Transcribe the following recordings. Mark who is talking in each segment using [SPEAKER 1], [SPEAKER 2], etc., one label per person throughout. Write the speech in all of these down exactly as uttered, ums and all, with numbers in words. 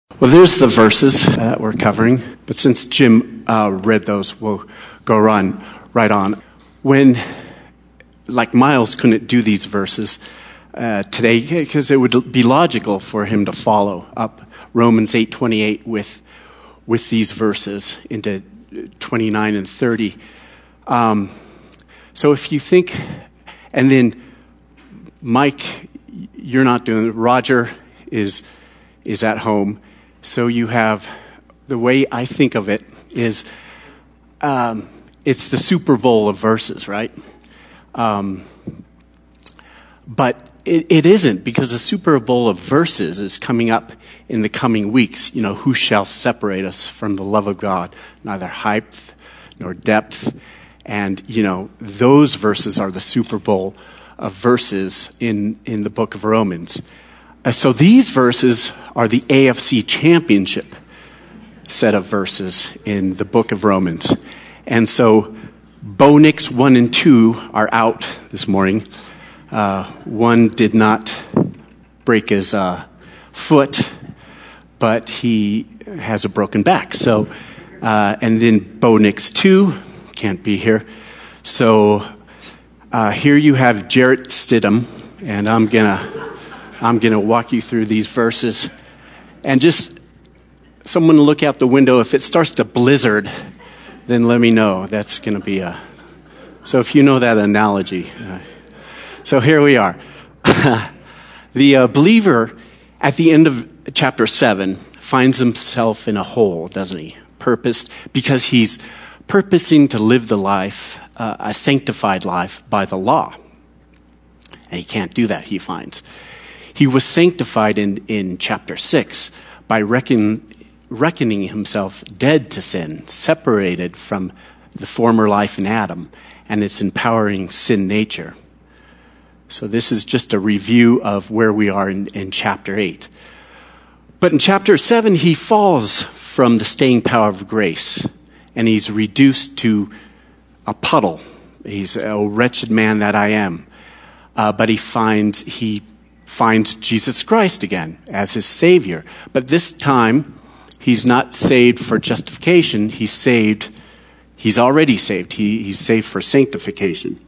[SPEAKER 1] Well, there's the verses that we're covering, but since Jim uh, read those, we'll go run right on. When, like Miles couldn't do these verses uh, today because it would be logical for him to follow up Romans eight twenty-eight with with these verses into twenty-nine and thirty. Um, so if you think, and then Mike, you're not doing it. Roger is is at home. So you have, the way I think of it is, um, it's the Super Bowl of verses, right? Um, but it, it isn't, because the Super Bowl of verses is coming up in the coming weeks. You know, who shall separate us from the love of God? Neither height nor depth. And, you know, those verses are the Super Bowl of verses in, in the book of Romans. Uh, so these verses are the A F C Championship set of verses in the book of Romans. And so Bo Nix one and two are out this morning. Uh, one did not break his uh, foot, but he has a broken back. So, uh, and then Bo Nix two can't be here. So uh, here you have Jarrett Stidham, and I'm gonna I'm gonna walk you through these verses, and just someone look out the window. If it starts to blizzard, then let me know. That's gonna be a. So if you know that analogy, uh, so here we are. The uh, believer at the end of chapter seven finds himself in a hole, doesn't he? Purposed, because he's purposing to live the life, uh, a sanctified life by the law. And he can't do that, he finds. He was sanctified in, in chapter six by reckon, reckoning himself dead to sin, separated from the former life in Adam and its empowering sin nature. So this is just a review of where we are in, in chapter eight. But in chapter seven, he falls from the staying power of grace, and he's reduced to a puddle. He's, oh, wretched man that I am. Uh, but he finds he finds Jesus Christ again as his Savior. But this time, he's not saved for justification. He's saved. He's already saved. He, he's saved for sanctification.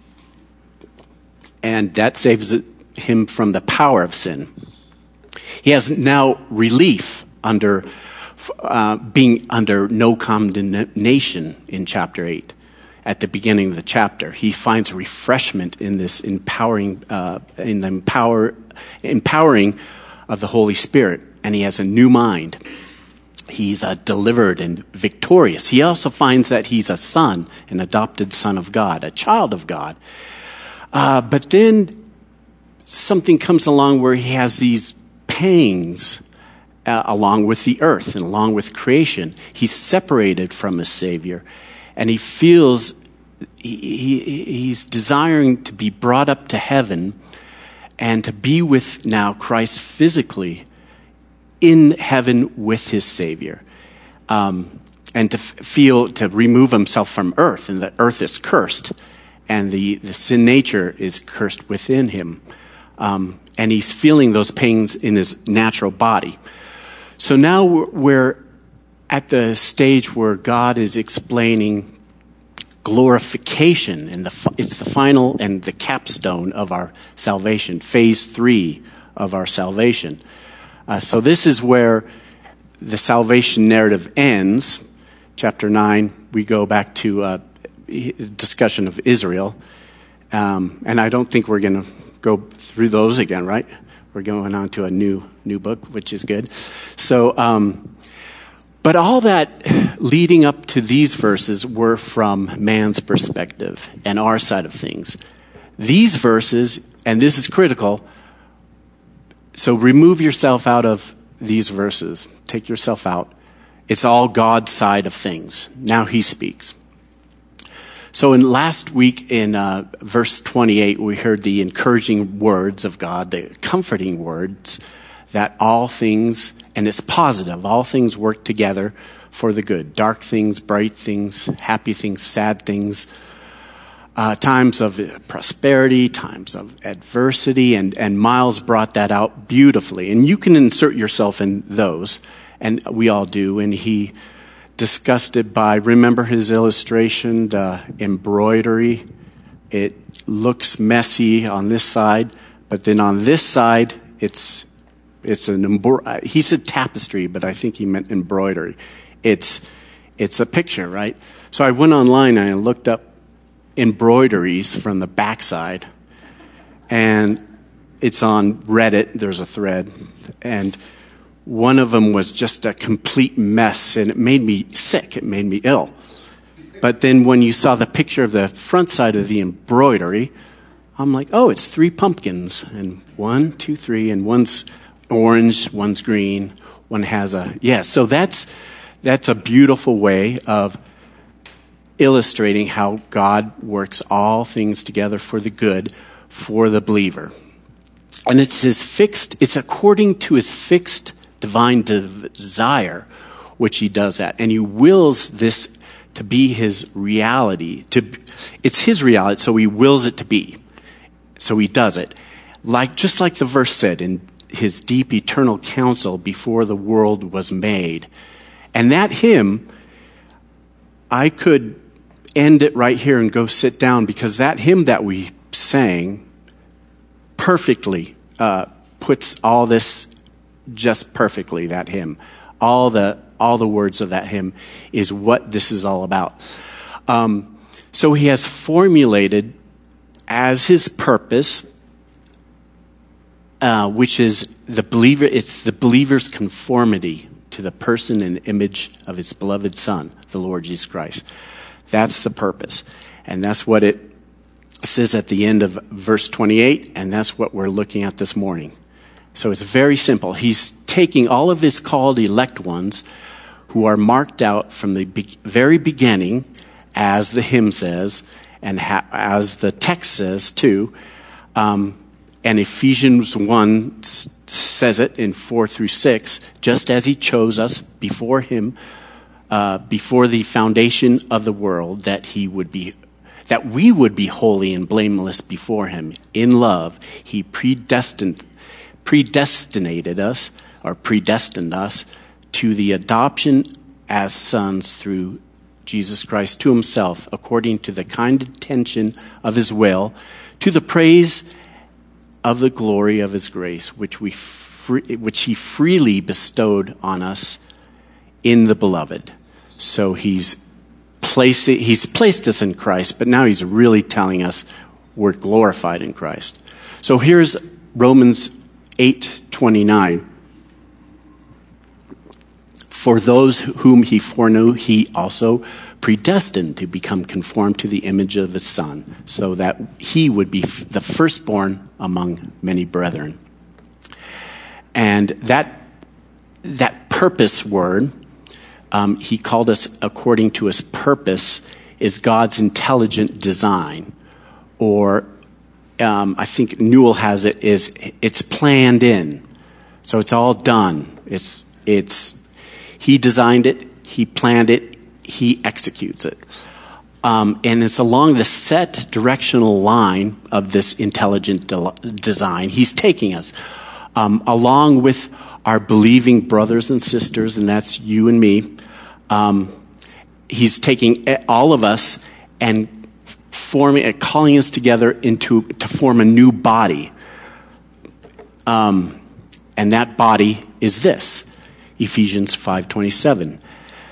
[SPEAKER 1] And that saves him from the power of sin. He has now relief under uh, being under no condemnation in chapter eight. At the beginning of the chapter, he finds refreshment in this empowering, uh, in the empower, empowering of the Holy Spirit, and he has a new mind. He's uh, delivered and victorious. He also finds that he's a son, an adopted son of God, a child of God. Uh, but then something comes along where he has these pangs uh, along with the earth and along with creation. He's separated from his Savior, and he feels he, he, he's desiring to be brought up to heaven and to be with now Christ physically in heaven with his Savior. Um, and to f- feel, to remove himself from earth, and the earth is cursed. And the, the sin nature is cursed within him. Um, and he's feeling those pains in his natural body. So now we're at the stage where God is explaining glorification. And the, it's the final and the capstone of our salvation, phase three of our salvation. Uh, so this is where the salvation narrative ends. Chapter nine, we go back to uh, discussion of Israel. Um, and I don't think we're going to go through those again, right? We're going on to a new new book, which is good. So, um, but all that leading up to these verses were from man's perspective and our side of things. These verses, and this is critical, so remove yourself out of these verses. Take yourself out. It's all God's side of things. Now he speaks. So in last week in uh, verse twenty-eight, we heard the encouraging words of God, the comforting words that all things, and it's positive, all things work together for the good. Dark things, bright things, happy things, sad things. uh, times of prosperity, times of adversity, and, and Miles brought that out beautifully. And you can insert yourself in those, and we all do. And he discussed it by, remember his illustration, the embroidery. It looks messy on this side, but then on this side, it's it's an embro- he said tapestry, but I think he meant embroidery. It's it's a picture, right? So I went online and I looked up embroideries from the backside, and it's on Reddit. There's a thread, and one of them was just a complete mess, and it made me sick. It made me ill. But then when you saw the picture of the front side of the embroidery, I'm like, oh, it's three pumpkins, and one, two, three, and one's orange, one's green, one has a, yeah, so that's that's a beautiful way of illustrating how God works all things together for the good for the believer. And it's his fixed, it's according to his fixed divine desire, which he does that. And he wills this to be his reality. To, it's his reality, so he wills it to be. So he does it. Like, just like the verse said, in his deep eternal counsel before the world was made. And that hymn, I could end it right here and go sit down, because that hymn that we sang perfectly uh, puts all this just perfectly, that hymn. All the all the words of that hymn is what this is all about. Um, so he has formulated as his purpose, uh, which is the believer, it's the believer's conformity to the person and image of his beloved Son, the Lord Jesus Christ. That's the purpose. And that's what it says at the end of verse twenty-eight, and that's what we're looking at this morning. So it's very simple. He's taking all of his called elect ones who are marked out from the be- very beginning, as the hymn says, and ha- as the text says too. Um, and Ephesians one s- says it in four through six, just as he chose us before him, uh, before the foundation of the world, that he would be, that we would be holy and blameless before him. In love, he predestined, predestinated us, or predestined us, to the adoption as sons through Jesus Christ to himself, according to the kind intention of his will, to the praise of the glory of his grace, which we free, which he freely bestowed on us in the beloved. So he's placed, he's placed us in Christ, but now he's really telling us we're glorified in Christ. So here's Romans eight twenty-nine. For those whom he foreknew, he also predestined to become conformed to the image of his Son, so that he would be the firstborn among many brethren. And that that purpose word, um, he called us according to his purpose, is God's intelligent design. Or um, I think Newell has it, is it's planned in. So it's all done. It's it's He designed it, he planned it, he executes it. Um, and it's along the set directional line of this intelligent de- design he's taking us, um, along with our believing brothers and sisters, and that's you and me. Um, he's taking all of us and forming, calling us together into to form a new body. Um, and that body is this. Ephesians five twenty-seven.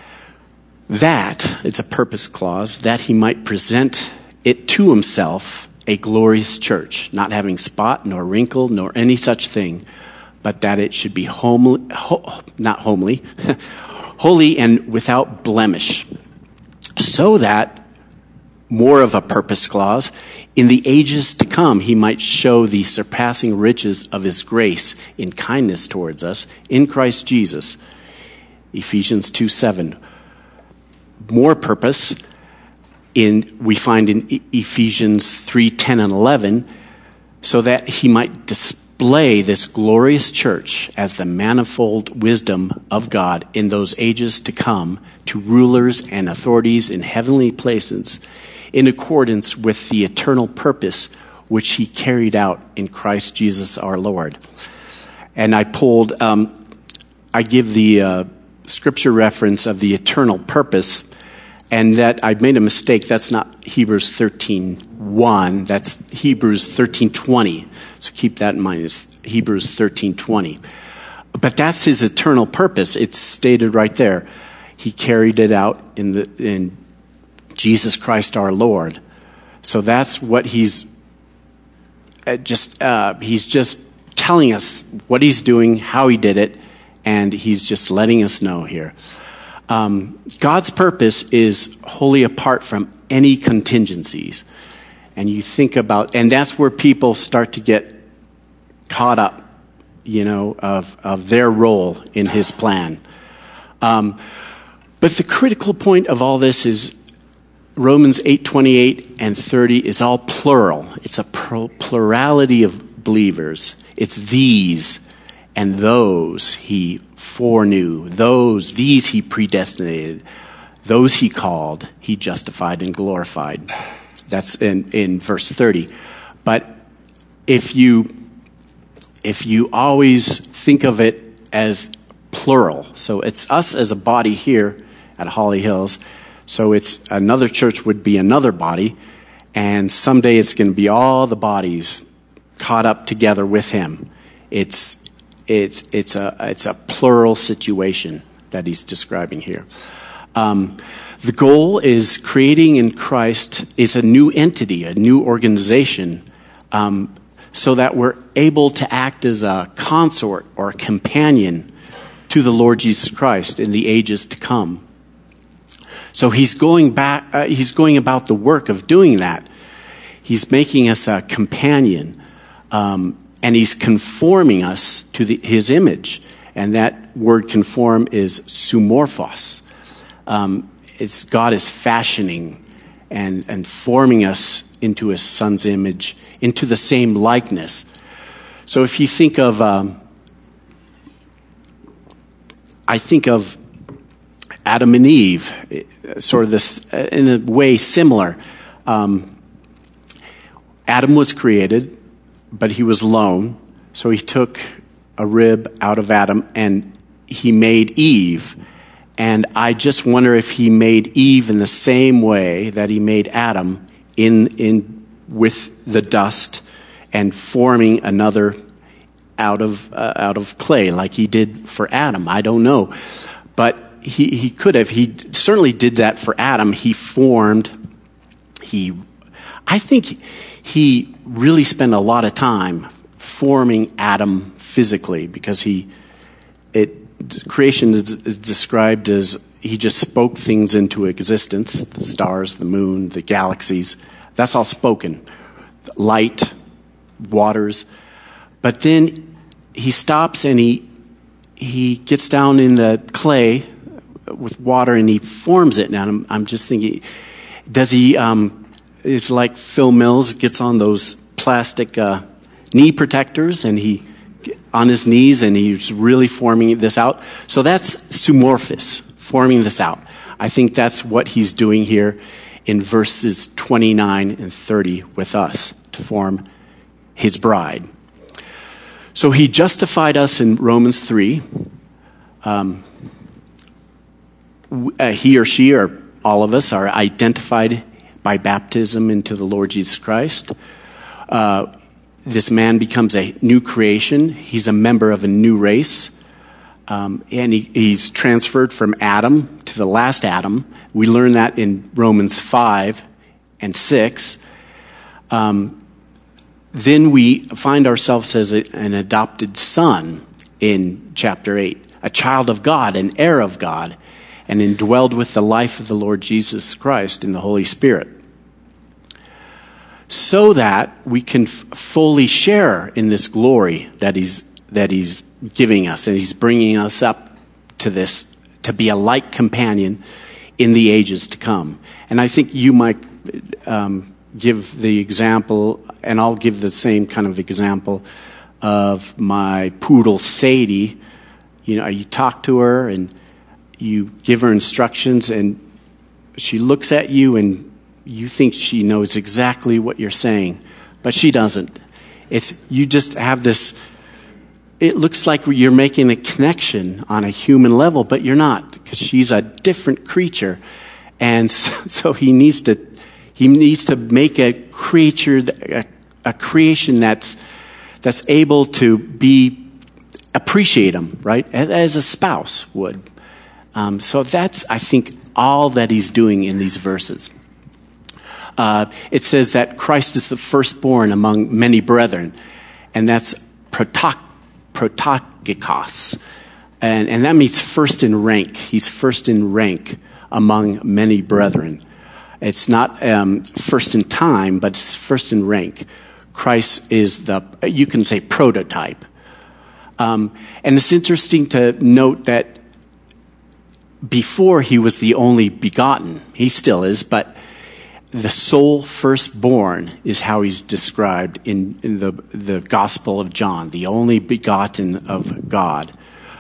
[SPEAKER 1] That, it's a purpose clause, that he might present it to himself a glorious church, not having spot nor wrinkle nor any such thing, but that it should be homely, ho, not homely, holy and without blemish. So that, more of a purpose clause, in the ages to come, he might show the surpassing riches of his grace in kindness towards us in Christ Jesus. Ephesians two seven. More purpose in we find in Ephesians three ten and eleven, so that he might dis- display this glorious church as the manifold wisdom of God in those ages to come to rulers and authorities in heavenly places in accordance with the eternal purpose which he carried out in Christ Jesus our Lord. And I pulled, um, I give the uh, scripture reference of the eternal purpose, and that I made a mistake. That's not Hebrews thirteen one. That's Hebrews thirteen twenty. So keep that in mind. It's Hebrews thirteen twenty. But that's his eternal purpose. It's stated right there. He carried it out in the in Jesus Christ our Lord. So that's what he's uh, just uh, he's just telling us what he's doing, how he did it, and he's just letting us know here. Um, God's purpose is wholly apart from any contingencies. And you think about, and that's where people start to get caught up, you know, of, of their role in his plan. Um, but the critical point of all this is Romans eight twenty-eight and thirty is all plural. It's a plurality of believers. It's these and those he foreknew. Those, these he predestinated. Those he called, he justified and glorified. That's in, in verse thirty. But if you if you always think of it as plural, so it's us as a body here at Holly Hills, so it's another church would be another body, and someday it's going to be all the bodies caught up together with him. It's it's it's a it's a plural situation that he's describing here. Um, the goal is creating in Christ is a new entity, a new organization, um, so that we're able to act as a consort or a companion to the Lord Jesus Christ in the ages to come. So he's going back. Uh, he's going about the work of doing that. He's making us a companion, um, and he's conforming us to the, his image. And that word conform is sumorphos. Um, it's God is fashioning and, and forming us into his son's image, into the same likeness. So if you think of, um, I think of Adam and Eve, sort of this, in a way similar. Um, Adam was created, but he was alone. So he took a rib out of Adam and he made Eve. And I just wonder if he made Eve in the same way that he made Adam, in in with the dust and forming another out of uh, out of clay, like he did for Adam. I don't know, but he he could have. He certainly did that for Adam. He formed. He, I think, he really spent a lot of time forming Adam physically, because he it. Creation is described as he just spoke things into existence, the stars, the moon, the galaxies. That's all spoken. Light, waters. But then he stops and he he gets down in the clay with water and he forms it. Now I'm, I'm just thinking, does he, um, it's like Phil Mills gets on those plastic uh, knee protectors and he on his knees, and he's really forming this out. So that's sumorphos, forming this out. I think that's what he's doing here in verses twenty-nine and thirty with us, to form his bride. So he justified us in Romans three. Um, uh, he or she, or all of us, are identified by baptism into the Lord Jesus Christ. Uh, This man becomes a new creation. He's a member of a new race. Um, and he, he's transferred from Adam to the last Adam. We learn that in Romans five and six. Um, then we find ourselves as a, an adopted son in chapter eight, a child of God, an heir of God, and indwelled with the life of the Lord Jesus Christ in the Holy Spirit, so that we can f- fully share in this glory that he's that he's giving us, and he's bringing us up to this, to be a like companion in the ages to come. And I think you might um, give the example, and I'll give the same kind of example of my poodle Sadie. You know, you talk to her and you give her instructions, and she looks at you and you think she knows exactly what you're saying, but she doesn't. It's you just have this, it looks like you're making a connection on a human level, but you're not, because she's a different creature. And so, so he needs to he needs to make a creature, a, a creation that's that's able to be appreciate him, right, as a spouse would. Um, so that's, I think, all that he's doing in these verses. Uh, it says that Christ is the firstborn among many brethren, and that's protok, protokikos, and, and that means first in rank. He's first in rank among many brethren. It's not um, first in time, but it's first in rank. Christ is the, you can say, prototype. Um, and it's interesting to note that before he was the only begotten, he still is, but the sole firstborn is how he's described in, in the, the Gospel of John, the only begotten of God.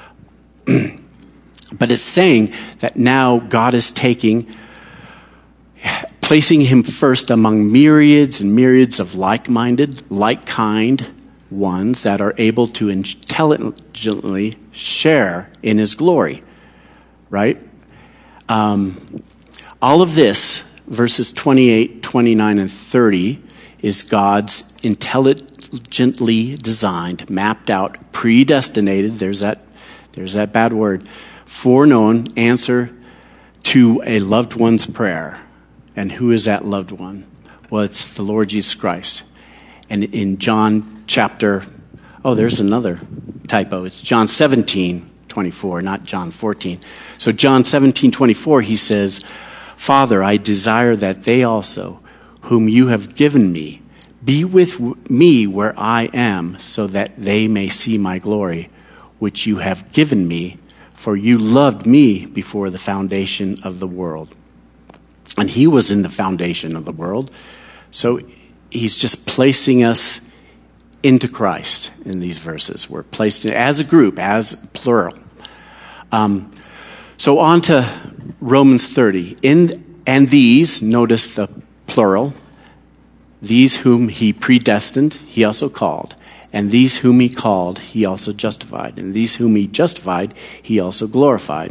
[SPEAKER 1] But it's saying that now God is taking, placing him first among myriads and myriads of like-minded, like-kind ones that are able to intelligently share in his glory, right? Um, all of this, verses twenty-eight, twenty-nine, and thirty, is God's intelligently designed, mapped out, predestinated, there's that, there's that bad word, foreknown answer to a loved one's prayer. And who is that loved one? Well, it's the Lord Jesus Christ. And in John chapter, oh, there's another typo. It's John seventeen, twenty-four, not John fourteen. So John seventeen, twenty-four, he says, Father, I desire that they also, whom you have given me, be with me where I am, so that they may see my glory, which you have given me, for you loved me before the foundation of the world. And he was in the foundation of the world. So he's just placing us into Christ in these verses. We're placed in, as a group, as plural. Um, so on to Romans thirty. In, and these, notice the plural, these whom he predestined, he also called. And these whom he called, he also justified. And these whom he justified, he also glorified.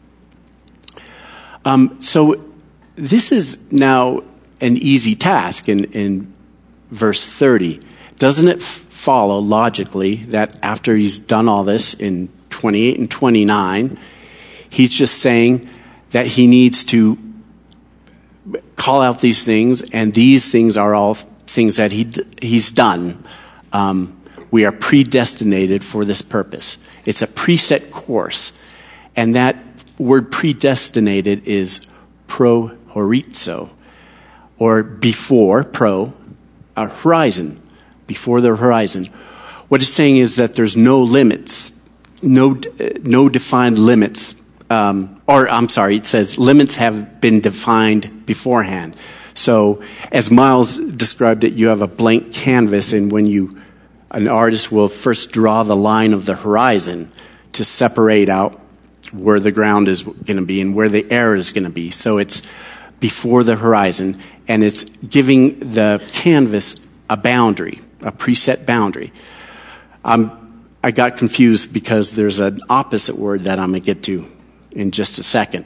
[SPEAKER 1] Um, so this is now an easy task in, in verse thirty. Doesn't it f- follow logically that after he's done all this in twenty-eight and twenty-nine, he's just saying that he needs to call out these things, and these things are all things that he he's done. Um, we are predestinated for this purpose. It's a preset course, and that word predestinated is prohorizo, or before, pro, a horizon, before the horizon. What it's saying is that there's no limits, no no defined limits. Um, or, I'm sorry, it says limits have been defined beforehand. So, as Miles described it, you have a blank canvas, and when you, an artist will first draw the line of the horizon to separate out where the ground is going to be and where the air is going to be. So it's before the horizon, and it's giving the canvas a boundary, a preset boundary. Um, I got confused because there's an opposite word that I'm going to get to in just a second.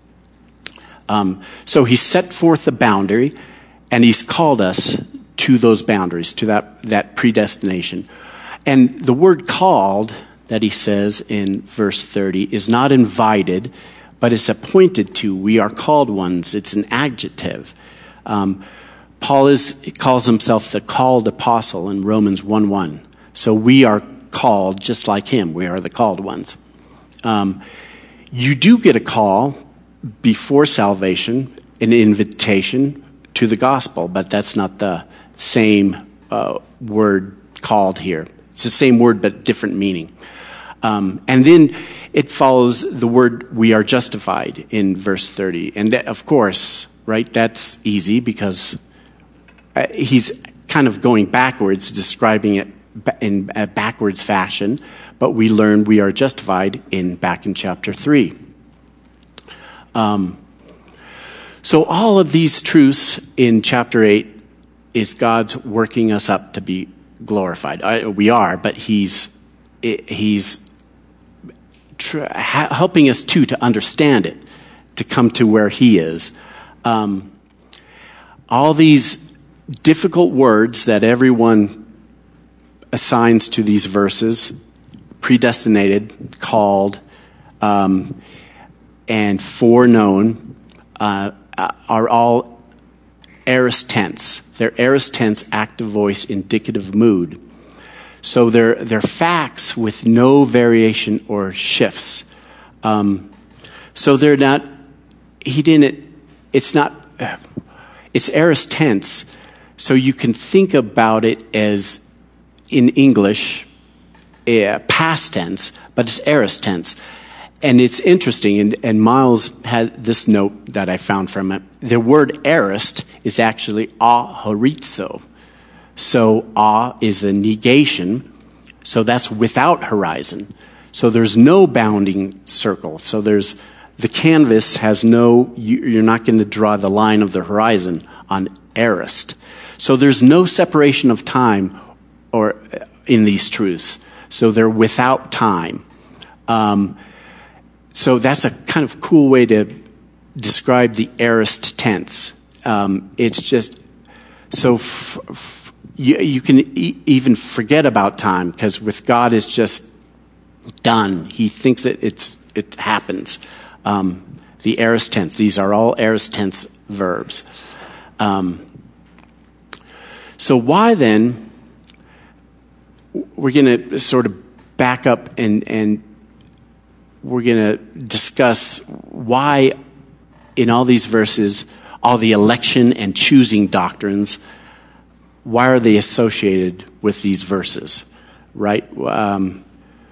[SPEAKER 1] Um, so he set forth the boundary, and he's called us to those boundaries, to that, that predestination. And the word called that he says in verse thirty is not invited, but it's appointed to. We are called ones. It's an adjective. Um, Paul is calls himself the called apostle in Romans one one. So we are called just like him. We are the called ones. Um, you do get a call before salvation, an invitation to the gospel, but that's not the same uh, word called here. It's the same word, but different meaning. Um, and then it follows the word we are justified in verse thirty. And that, of course, right, that's easy because uh, he's kind of going backwards, describing it in a backwards fashion, but we learn we are justified in back in chapter three. Um, so all of these truths in chapter eight is God's working us up to be glorified. I, we are, but he's he's tr- ha- helping us too to understand it, to come to where he is. Um, all these difficult words that everyone assigns to these verses, predestinated, called, um, and foreknown, uh, are all aorist tense. They're aorist tense, active voice, indicative mood. So they're they're facts with no variation or shifts. Um, so they're not. He didn't. It's not. It's aorist tense. So you can think about it as in English, uh, past tense, but it's aorist tense. And it's interesting, and, and Miles had this note that I found from it. The word aorist is actually ahorizo. So ah is a negation, so that's without horizon. So there's no bounding circle. So there's the canvas has no, you, you're not going to draw the line of the horizon on aorist. So there's no separation of time or in these truths. So they're without time. Um, so that's a kind of cool way to describe the aorist tense. Um, it's just, so f- f- you, you can e- even forget about time, because with God it's just done. He thinks it, it's, it happens. Um, the aorist tense, these are all aorist tense verbs. Um, so why then, we're going to sort of back up and, and we're going to discuss why in all these verses, all the election and choosing doctrines, why are they associated with these verses, right? Um,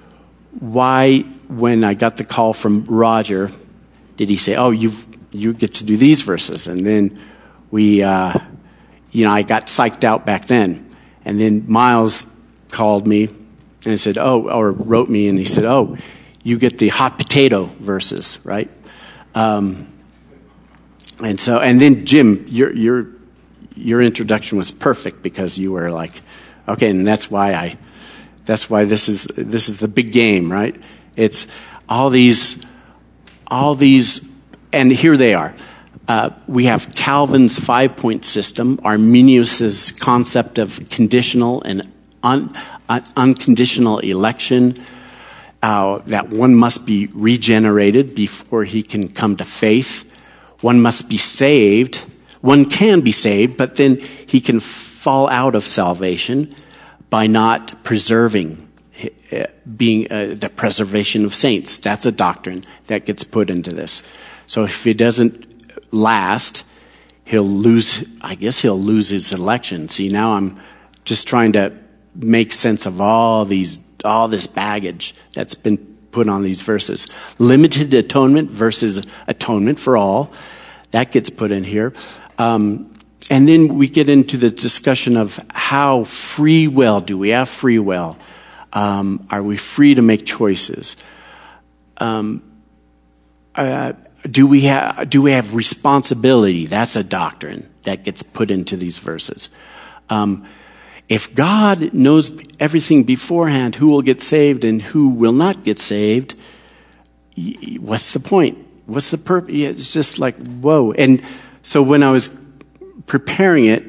[SPEAKER 1] why, when I got the call from Roger, did he say, oh, you've, you get to do these verses? And then we, uh, you know, I got psyched out back then. And then Miles called me and said, oh, or wrote me, and he said, oh, you get the hot potato verses, right? Um, and so, and then Jim, your your your introduction was perfect, because you were like, okay, and that's why I, that's why this is this is the big game, right? It's all these, all these, and here they are. Uh, we have Calvin's five-point system, Arminius's concept of conditional and un, un, unconditional election, uh, that one must be regenerated before he can come to faith. One must be saved. One can be saved, but then he can fall out of salvation by not preserving, uh, being uh, the preservation of saints. That's a doctrine that gets put into this. So if it doesn't last, he'll lose, I guess he'll lose his election. See, now I'm just trying to make sense of all these, all this baggage that's been put on these verses. Limited atonement versus atonement for all. That gets put in here. Um, and then we get into the discussion of how free will, do we have free will? Um, are we free to make choices? Um, uh, do we have, do we have responsibility? That's a doctrine that gets put into these verses. Um, if God knows everything beforehand, who will get saved and who will not get saved, what's the point? What's the purpose? It's just like, whoa. And so when I was preparing it,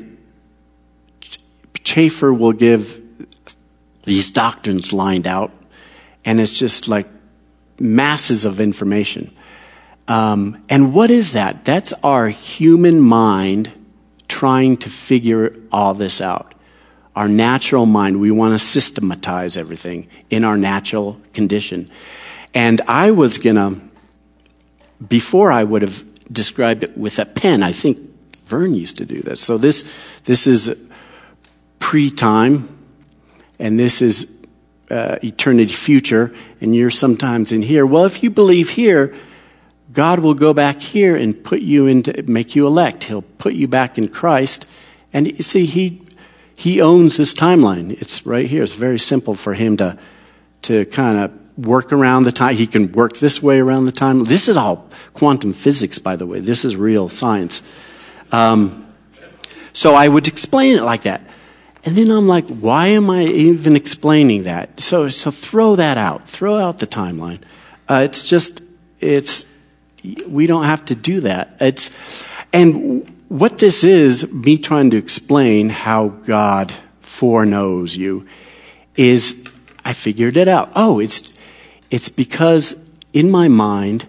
[SPEAKER 1] Chafer will give these doctrines lined out, and it's just like masses of information. Um, and what is that? That's our human mind trying to figure all this out. Our natural mind, we want to systematize everything in our natural condition. And I was going to, before I would have described it with a pen, I think Vern used to do this. So this this is pre-time, and this is uh, eternity future, and you're sometimes in here. Well, if you believe here, God will go back here and put you into, make you elect. He'll put you back in Christ. And you see, he He owns this timeline. It's right here. It's very simple for him to, to kind of work around the time. He can work this way around the time. This is all quantum physics, by the way. This is real science. Um, so I would explain it like that. And then I'm like, why am I even explaining that? So, so throw that out. Throw out the timeline. Uh, it's just, it's, we don't have to do that. It's, and what this is, me trying to explain how God foreknows you, is I figured it out. Oh, it's, it's because in my mind,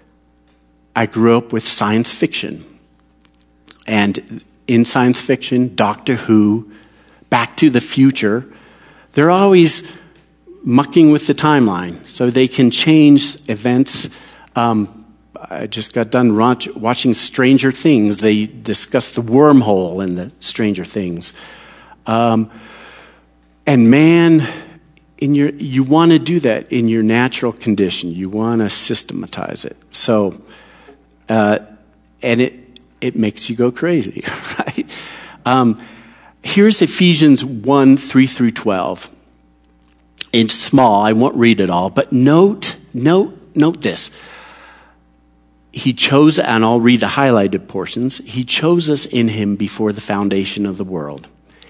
[SPEAKER 1] I grew up with science fiction. And in science fiction, Doctor Who, Back to the Future, they're always mucking with the timeline so they can change events. Um, I just got done watching Stranger Things. They discussed the wormhole in the Stranger Things. Um, and man, in your you want to do that in your natural condition. You want to systematize it. So, uh, and it it makes you go crazy, right? Um, here's Ephesians one, three through twelve. It's small, I won't read it all, but note, note, note this. He chose, and I'll read the highlighted portions, he chose us in him before the foundation of the world.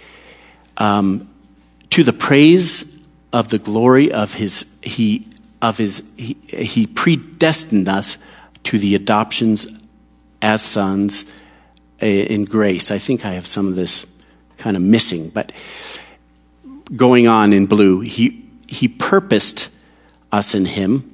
[SPEAKER 1] Um, to the praise of the glory of his, he, of his, he, he predestined us to the adoptions as sons in grace. I think I have some of this kind of missing, but going on in blue, he he purposed us in him.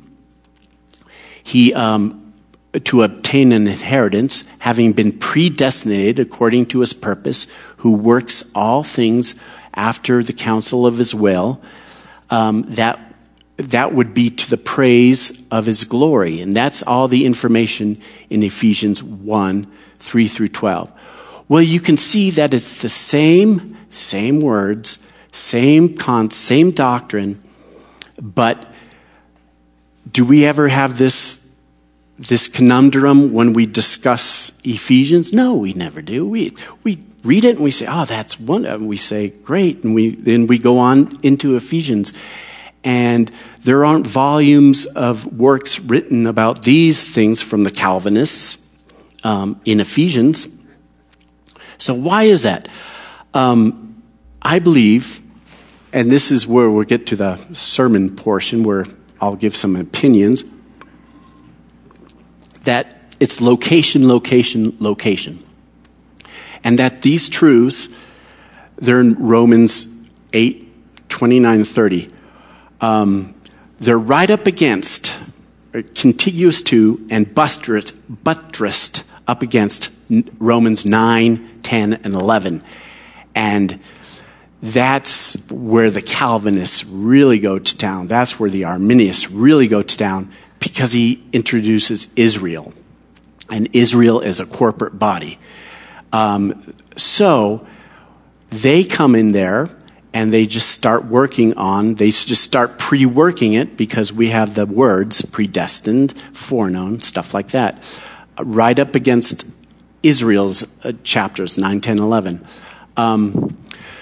[SPEAKER 1] He um, to obtain an inheritance, having been predestinated according to his purpose, who works all things after the counsel of his will. Um, that that would be to the praise of his glory, and that's all the information in Ephesians one, three through twelve. Well, you can see that it's the same, same words, same con, same doctrine, but do we ever have this, this conundrum when we discuss Ephesians? No, we never do. We, we read it and we say, oh, that's one, and we say, great, and we, then we go on into Ephesians. And there aren't volumes of works written about these things from the Calvinists um, in Ephesians. So why is that? Um, I believe, and this is where we'll get to the sermon portion where I'll give some opinions, that it's location, location, location. And that these truths, they're in Romans eight, twenty-nine, thirty. Um, they're right up against, contiguous to, and buttressed, buttressed up against Romans nine, ten, and eleven. And that's where the Calvinists really go to town. That's where the Arminians really go to town, because he introduces Israel. And Israel is a corporate body. Um, so they come in there and they just start working on, they just start pre-working it, because we have the words predestined, foreknown, stuff like that, right up against Israel's uh, chapters nine, ten, eleven. Um,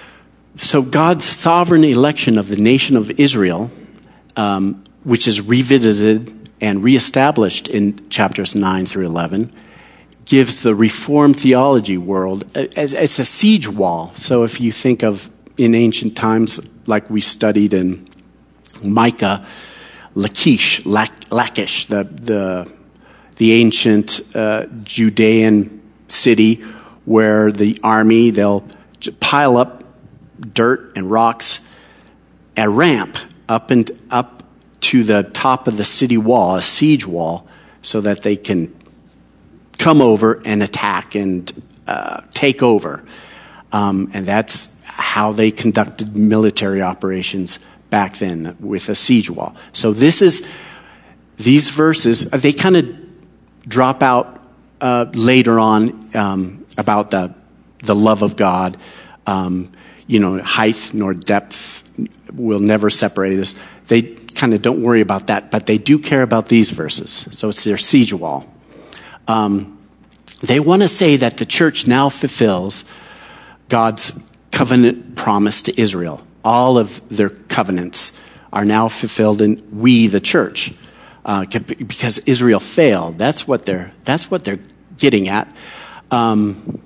[SPEAKER 1] so God's sovereign election of the nation of Israel, um, which is revisited and reestablished in chapters nine through eleven, gives the Reformed theology world, it's a siege wall. So if you think of in ancient times, like we studied in Micah, Lachish, Lachish, the the the ancient uh, Judean city where the army, they'll pile up dirt and rocks, a ramp up and up to the top of the city wall, a siege wall, so that they can come over and attack and uh, take over. Um, and that's how they conducted military operations back then, with a siege wall. So this is, these verses, they kind of drop out uh, later on um, about the the love of God. Um, you know, height nor depth will never separate us. They kind of don't worry about that, but they do care about these verses. So it's their siege wall. Um, they want to say that the church now fulfills God's covenant promise to Israel. All of their covenants are now fulfilled in we, the church, uh, because Israel failed. That's what they're. That's what they're getting at. Um,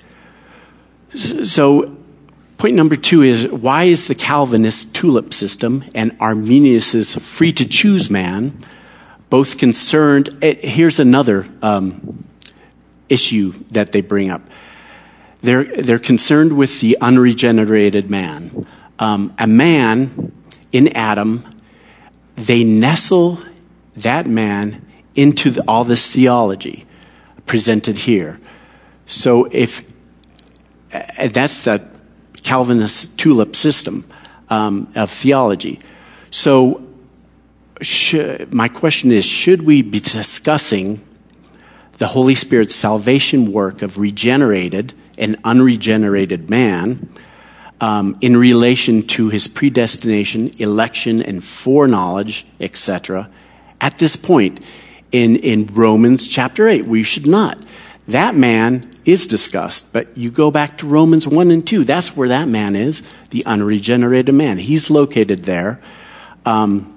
[SPEAKER 1] so, point number two is, why is the Calvinist tulip system and Arminius's free to choose man both concerned? Here's another um, issue that they bring up. They're they're concerned with the unregenerated man. Um, a man in Adam, they nestle that man into the, all this theology presented here. So if uh, that's the Calvinist tulip system um, of theology. So should, my question is, should we be discussing the Holy Spirit's salvation work of regenerated and unregenerated man um, in relation to his predestination, election, and foreknowledge, et cetera, at this point in, in Romans chapter eight? We should not. That man is discussed, but you go back to Romans one and two. That's where that man is, the unregenerated man. He's located there. Um,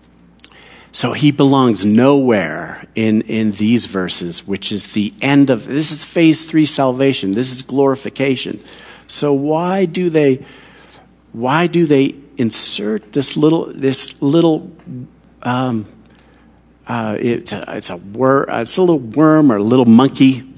[SPEAKER 1] so he belongs nowhere in, in these verses, which is the end of, this is phase three salvation. This is glorification. So why do they, why do they insert this little, this little, um, uh, it's a, it's a wor, it's a little worm or a little monkey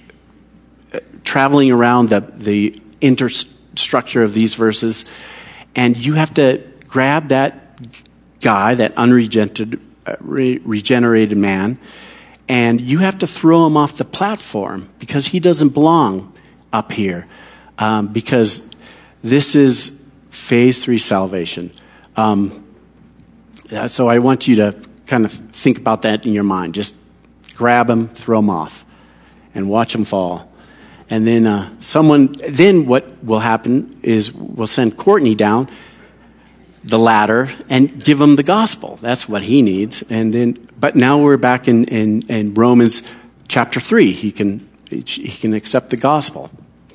[SPEAKER 1] traveling around the, the interstructure of these verses, and you have to grab that guy, that unregenerated uh, re- regenerated man, and you have to throw him off the platform because he doesn't belong up here, um, because this is phase three salvation. Um, so I want you to kind of think about that in your mind. Just grab him, throw him off, and watch him fall. And then uh, someone, then what will happen is we'll send Courtney down the ladder and give him the gospel. That's what he needs. And then, but now we're back in, in, in Romans chapter three. He can he can accept the gospel.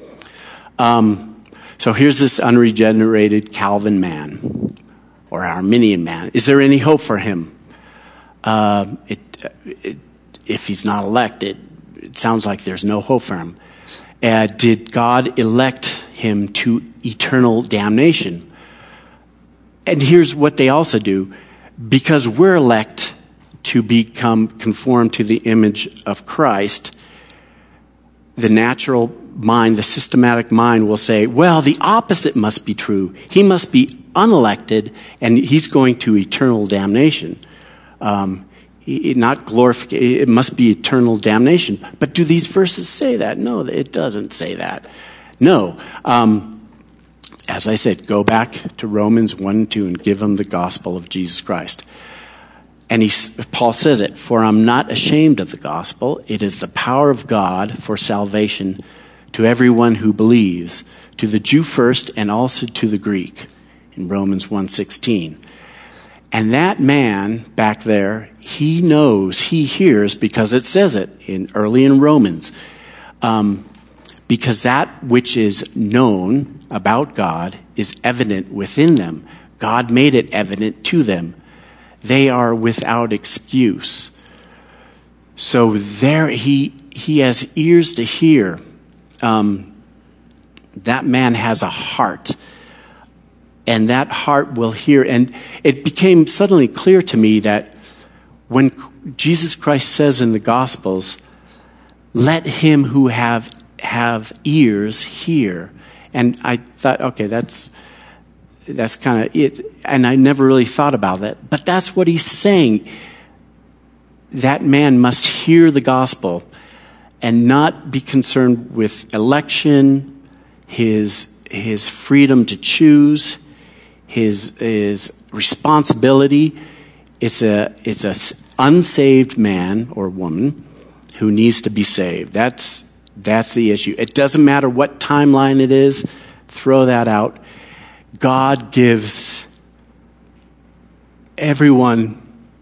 [SPEAKER 1] Um, so here's this unregenerated Calvin man or Arminian man. Is there any hope for him? Uh, it, it, if he's not elected, it sounds like there's no hope for him. Uh, did God elect him to eternal damnation? And here's what they also do. Because we're elect to become conformed to the image of Christ, the natural mind, the systematic mind will say, well, the opposite must be true. He must be unelected, and he's going to eternal damnation. Um, Not glorification, it must be eternal damnation. But do these verses say that? No, it doesn't say that. No. Um, as I said, go back to Romans one and two and give them the gospel of Jesus Christ. And he, Paul says it, for I'm not ashamed of the gospel. It is the power of God for salvation to everyone who believes, to the Jew first and also to the Greek, in Romans one sixteen. And that man back there, he knows, he hears, because it says it in early in Romans. Um, because that which is known about God is evident within them. God made it evident to them. They are without excuse. So there he he has ears to hear. Um, that man has a heart. And that heart will hear. And it became suddenly clear to me that when Jesus Christ says in the Gospels, let him who have have ears hear. And I thought, okay, that's that's kind of it. And I never really thought about that. But that's what he's saying. That man must hear the gospel and not be concerned with election, his his freedom to choose, his his responsibility. It's a it's a unsaved man or woman who needs to be saved. That's that's the issue. It doesn't matter what timeline it is. Throw that out. God gives everyone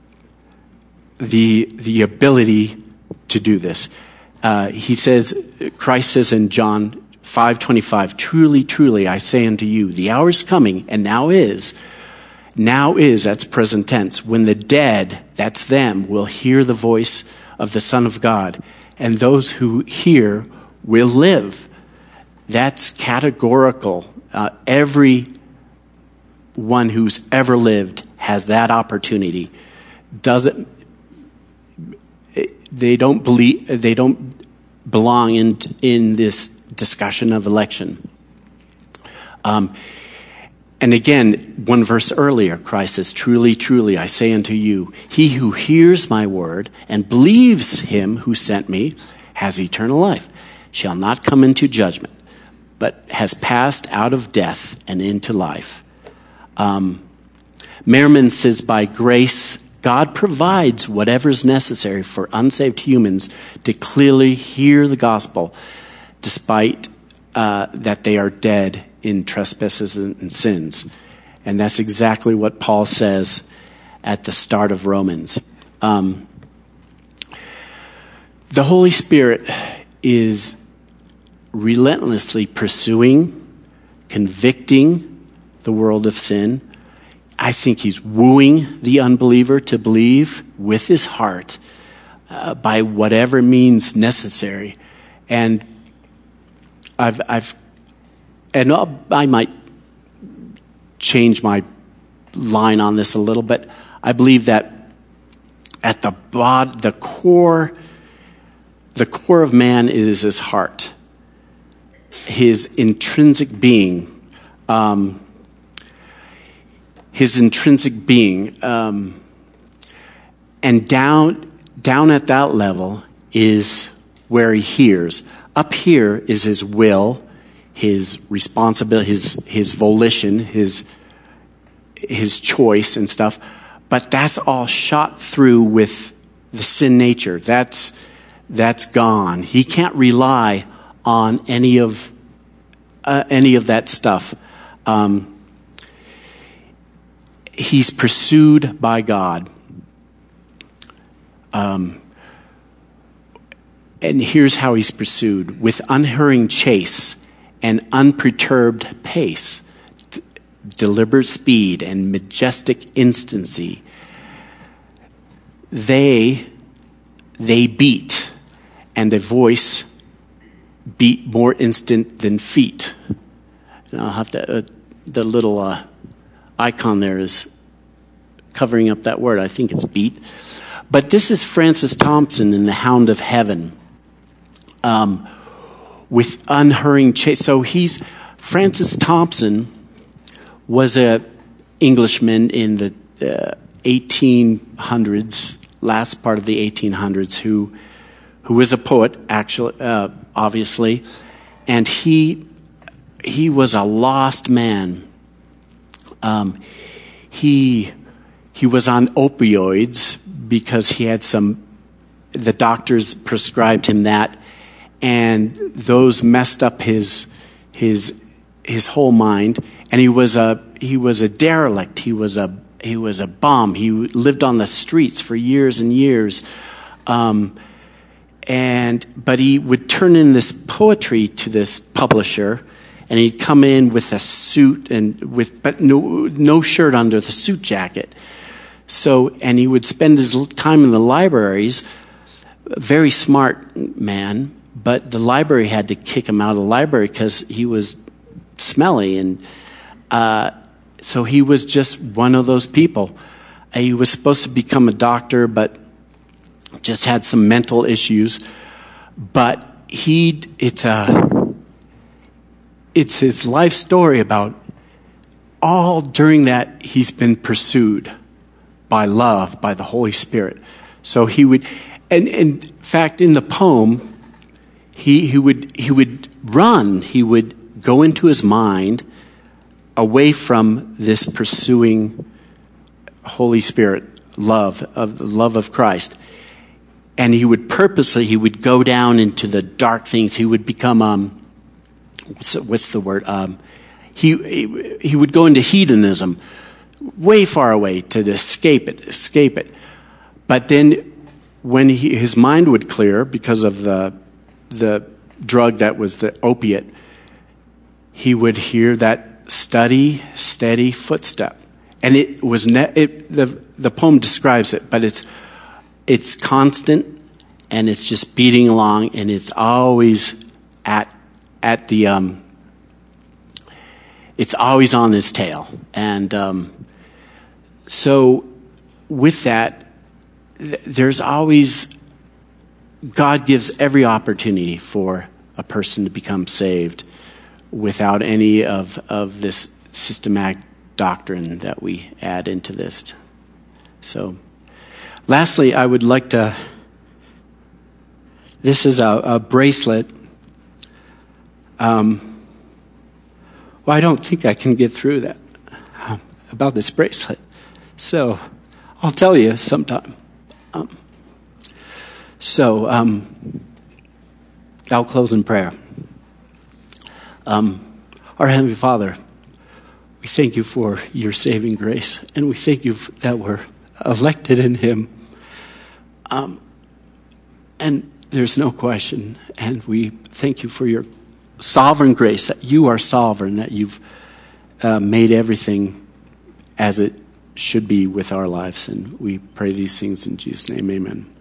[SPEAKER 1] the the ability to do this. Uh, he says, Christ says in John five twenty-five, truly, truly, I say unto you, the hour is coming, and now is, now is, that's present tense, when the dead, that's them, will hear the voice of the Son of God, and those who hear will live. That's categorical. Uh, every one who's ever lived has that opportunity. Doesn't they don't believe they don't belong in in this discussion of election. Um, and again, one verse earlier, Christ says, "Truly, truly, I say unto you, he who hears my word and believes him who sent me has eternal life, shall not come into judgment, but has passed out of death and into life." Um, Merriman says, by grace, God provides whatever is necessary for unsaved humans to clearly hear the gospel, despite uh, that they are dead in trespasses and, and sins. And that's exactly what Paul says at the start of Romans. Um, the Holy Spirit is relentlessly pursuing, convicting the world of sin. I think he's wooing the unbeliever to believe with his heart uh, by whatever means necessary. And I've, I've, and I'll, I might change my line on this a little, but I believe that at the bod, the core, the core of man is his heart, his intrinsic being. Um, his intrinsic being. Um, and down, down at that level is where he hears. Up here is his will, his responsibility, his, his volition, his, his choice and stuff. But that's all shot through with the sin nature. That's, that's gone. He can't rely on any of, uh, any of that stuff. Um, He's pursued by God. Um, and here's how he's pursued. With unhurrying chase and unperturbed pace, d- deliberate speed and majestic instancy, they, they beat, and a voice beat more instant than feet. And I'll have to, uh, the little... Uh, icon there is covering up that word. I think it's beat. But this is Francis Thompson in The Hound of Heaven. Um, with unhurrying chase. So he's, Francis Thompson was a Englishman in the uh, eighteen hundreds, last part of the eighteen hundreds, who, who was a poet, actually, uh, obviously. And he, he was a lost man. Um, he he was on opioids because he had some, the doctors prescribed him that, and those messed up his his his whole mind. And he was a he was a derelict. He was a he was a bum. He lived on the streets for years and years. Um, and but he would turn in this poetry to this publisher. And he'd come in with a suit and with, but no, no shirt under the suit jacket. So, and he would spend his time in the libraries. Very smart man, but the library had to kick him out of the library because he was smelly, and uh, so he was just one of those people. He was supposed to become a doctor, but just had some mental issues. But he, it's a. It's his life story about all during that he's been pursued by love, by the Holy Spirit. So he would, and, and in fact, in the poem, he, he would he would run. He would go into his mind away from this pursuing Holy Spirit love of the love of Christ, and he would purposely he would go down into the dark things. He would become um. What's, what's the word? Um, he, he he would go into hedonism, way far away to escape it, escape it. But then, when he, his mind would clear because of the the drug that was the opiate, he would hear that steady, steady footstep. And it was ne- it, the the poem describes it, but it's it's constant, and it's just beating along, and it's always at at the um, it's always on his tail. And um, so with that, th- there's always, God gives every opportunity for a person to become saved without any of, of this systematic doctrine that we add into this. So, lastly, I would like to, this is a, a bracelet. Um, well, I don't think I can get through that, um, about this bracelet. So, I'll tell you sometime. Um, so, um, I'll close in prayer. Um, our Heavenly Father, we thank you for your saving grace, and we thank you that we're elected in him. Um, and there's no question, and we thank you for your sovereign grace, that you are sovereign, that you've uh, made everything as it should be with our lives. And we pray these things in Jesus' name, amen.